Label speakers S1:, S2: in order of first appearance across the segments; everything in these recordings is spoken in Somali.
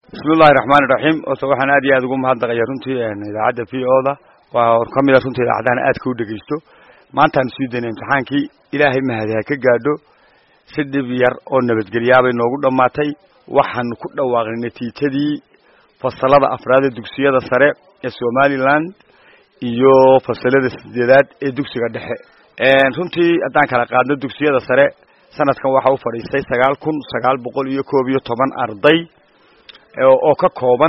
S1: بسم الله الرحمن الرحيم وصباحنا أدي أدقوم هذا غيرونتي إذا عدى في أوضة وكمل رونتي إذا عدنا أدكو دقيستو ما أنت نسيدين امتحان كي إلهي ما هذا كجادو سد بيار أو نبت قريابي نوجود ما تي وحن كل واقع تدي فصلة أفراد الدكسية السريع السومالي لاند iyo fasalada sideedaad ee dugsiga dhexe runtii hadaan kala qaadno dugsiyada sare sanadkan waxa uu fadhiistay 9911 arday oo ka kooban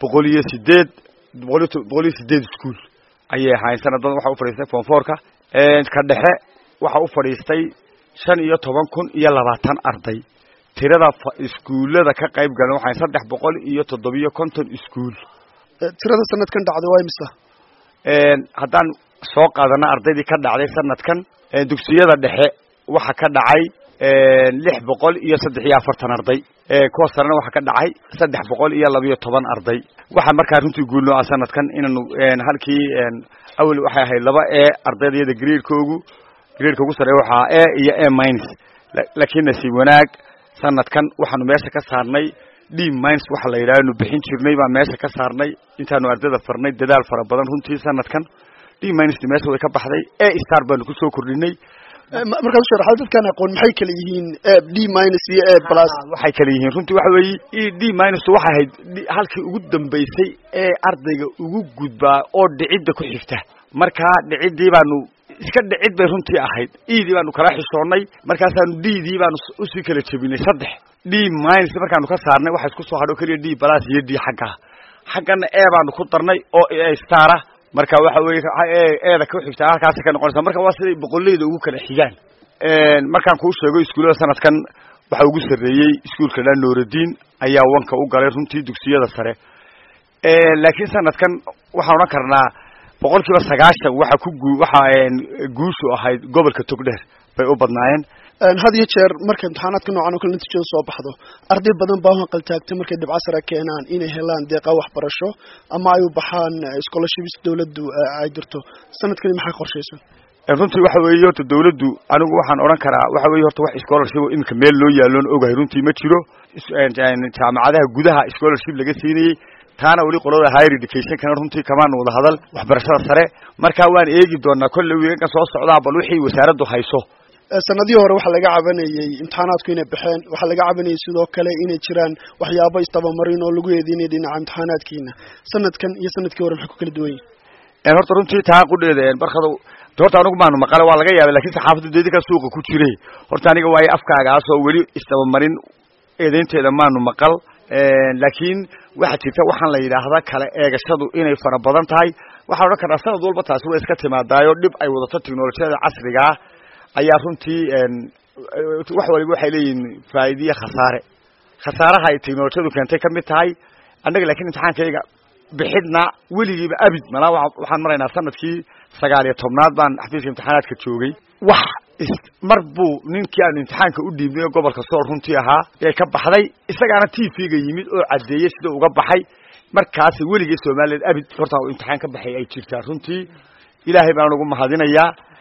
S1: 108 iskuul ayay ahayn sanadan waxa uu fadhiistay form 4ka ka dhexe waxa uu fadhiistay 15020 arday tirada iskuulada ka qayb galan waxa 350 iskuul
S2: tirada sanadkan dhacday waa imisa
S1: haddaan soo qaadana ardaydii ka dhacday sanadkan dugsiyada dhexe waxa ka dhacay 643 arday kuwa sarena waxa ka dhacay 312 arday waxa markaa runtii guul noo sanadkan inaanu halkii awal waxa ahay laba ardaydayda grade koogu sareeyo waxa iyo A- laakiin nasiib wanaag sanadkan waxaanu meesha ka saarnay D- waxa la yiraahdo bixin jirnay baa meesha ka saarnay intaanu ardayda farnay dadaal fara badan runtii sanadkan D- meesha way ka baxday A- baanu ku soo kordhinay
S2: markaad sharaxaad dadkan aqoon maxay kala yihiin D- iyo A+
S1: waxay kala yihiin runtii waxa weeye D- waxa ahayd halkii ugu dambeysay ee ardayga ugu gudbaa oo dhicidda ku xigta marka dhicidii baanu iska dhicid bay runtii ahayd E-dii baanu kala xishoonay markaasaanu D-dii baanu u sii kala jabinay 3 D- markaanu ka saarnay waxa isku soo hadho kaliya D+ iyo D xaggana A baanu ku darnay oo A* marka waxa weeye eeda ku xigta halkaas ka noqonaysa marka waa sidii boqolleyda ugu kala xigaan markaan ku sheego iskuulada sanadkan waxa ugu sareeyay iskuulka Nuuruddin ayaa wanka u galay runtii dugsiyada sare laakiin sanadkan waxaan oran karnaa 90% waxa guushu ahayd gobolka Togdheer bay u badnaayeen
S2: had iyo jeer markay imtixaanaadka noocan oo kale natiijada soo baxdo arday badan baa waxaan qaltaagtay markay dhibco sare keenaan inay helaan deeqa waxbarasho ama ay u baxaan scholarships dawladdu ay dirto sanadkan maxay qorsheysan
S1: runtii waxa weeye horta dawladdu anigu waxaan oran karaa waxa weeye horta wax scholarship inka meel loo yaaloon ogahay runtii ma jiro jaamacadaha gudaha scholarship laga siinayay taana wali qolada higher education kana runtii kamaan wada hadal waxbarashada sare marka waan eegi doonaa kullu weeyka soo socdaa bal wixii wasaaraddu hayso
S2: sanadii hore waxa laga cabanayay imtixaanaadku inay baxeen waxa laga cabanayay sidoo kale inay jiraan waxyaabo istabamarin oo lagu eedeynay dhinaca imtixaanaadkiina sanadkan iyo sanadkii hore maxay ku kala duwan yihiin
S1: horta runtii taa qudheeda barkado horta anigu maanu maqal waa laga yaabay laakiin saxaafaddu deedika suuqa ku jiray horta aniga way afkaagaas oo wali istabamarin eedeynteeda maanu maqal laakiin waxa jirta waxaan la yiraahdaa kala eegashadu inay fara badan tahay waxa oran karaa sanad walba taas way iska timaadaayo dib ay wadato tiknoolajiyada casriga ah ayaa runtii wax waliba waxay leeyihiin faa'iido khasaaraha ay tiknoolajiyadu keentay kamid tahay annaga laakiin imtixaankayga bixidna weligiiba abid malaa waxaan maraynaa sanadkii 19 baan xafiiska imtixaanaadka joogay wax marbuu ninkii aan imtixaanka u dhiibnay gobolka Sool runtii ahaa ee ka baxday isagaana TV-ga yimid oo cadeeyay sida uga baxay markaas weligii Soomaaliyeed abid horta imtixaan ka baxay ay jirtaa runtii ilaahay baan ugu mahadinayaa